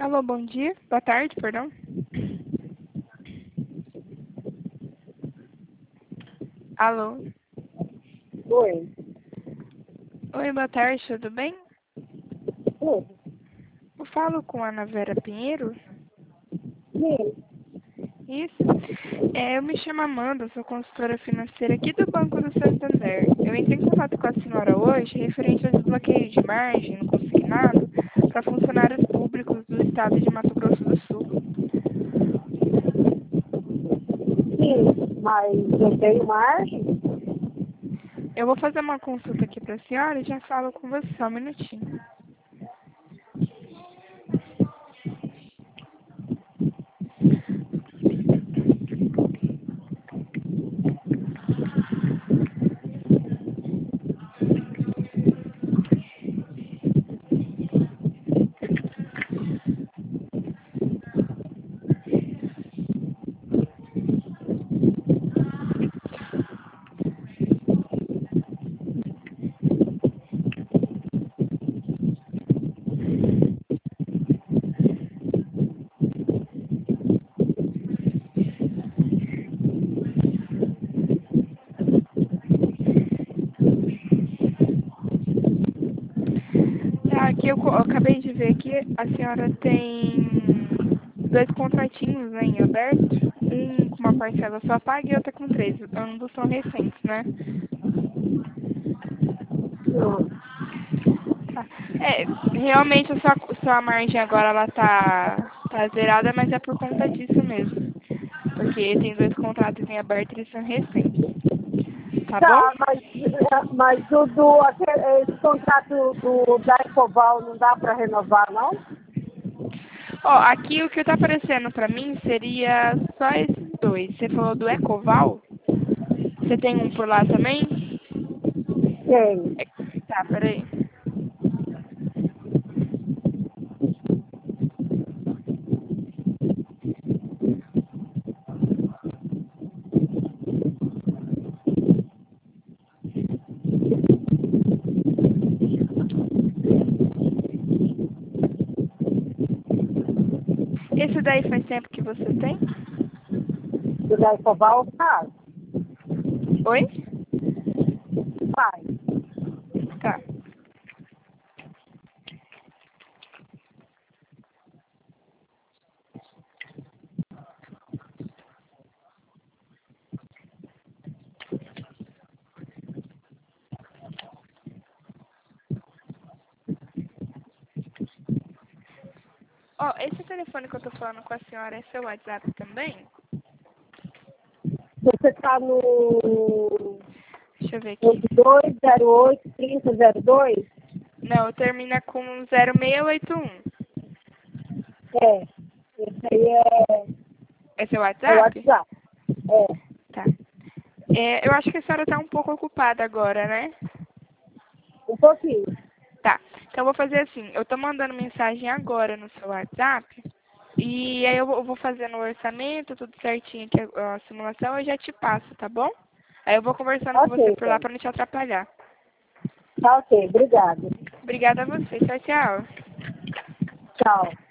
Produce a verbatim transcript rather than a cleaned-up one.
Alô, bom dia. Boa tarde, perdão. Alô. Oi. Oi, boa tarde, tudo bem? Oi. Eu falo com a Ana Vera Pinheiro. Sim. Isso. É, eu me chamo Amanda, sou consultora financeira aqui do Banco do Santander. Eu entrei em contato com a senhora hoje referente ao desbloqueio de margem no consignado para funcionários públicos do estado de Mato Grosso do Sul. Sim, mas eu tenho margem. Eu vou fazer uma consulta aqui para a senhora e já falo com você, só um minutinho. Tá, aqui eu, co- eu acabei de ver que a senhora tem dois contratinhos, né, em aberto. Um com uma parcela só paga e outra com três. Ambos são recentes, né? Não. Tá. É, realmente a sua, sua margem agora ela tá, tá zerada, mas é por conta disso mesmo. Porque tem dois contratos em aberto e eles são recentes. Tá bom? Tá, mas, mas o do, aquele, esse contrato do, da Ecoval não dá para renovar, não? Ó, aqui o que tá aparecendo pra mim seria só esses dois. Você falou do Ecoval? Você tem um por lá também? Tem. É, tá, peraí. Esse daí faz tempo que você tem? Do da Ecoval faz. Oi? Faz. Tá. Ó, esse telefone que eu tô falando com a senhora é seu WhatsApp também? Você está no Deixa eu ver aqui. oito dois zero oito trinta zero dois? Não, termina com zero seis oito um. É. Esse aí é, É seu é o WhatsApp? WhatsApp. É. Tá. É, eu acho que a senhora tá um pouco ocupada agora, né? Um pouquinho. Tá. Então eu vou fazer assim, eu tô mandando mensagem agora no seu WhatsApp. E aí eu vou eu vou fazendo o orçamento, tudo certinho aqui, a, a simulação, eu já te passo, tá bom? Aí eu vou conversando com Ok, você por lá então. pra não te atrapalhar. Tá ok, obrigada. Obrigada a você. Tchau, tchau. Tchau.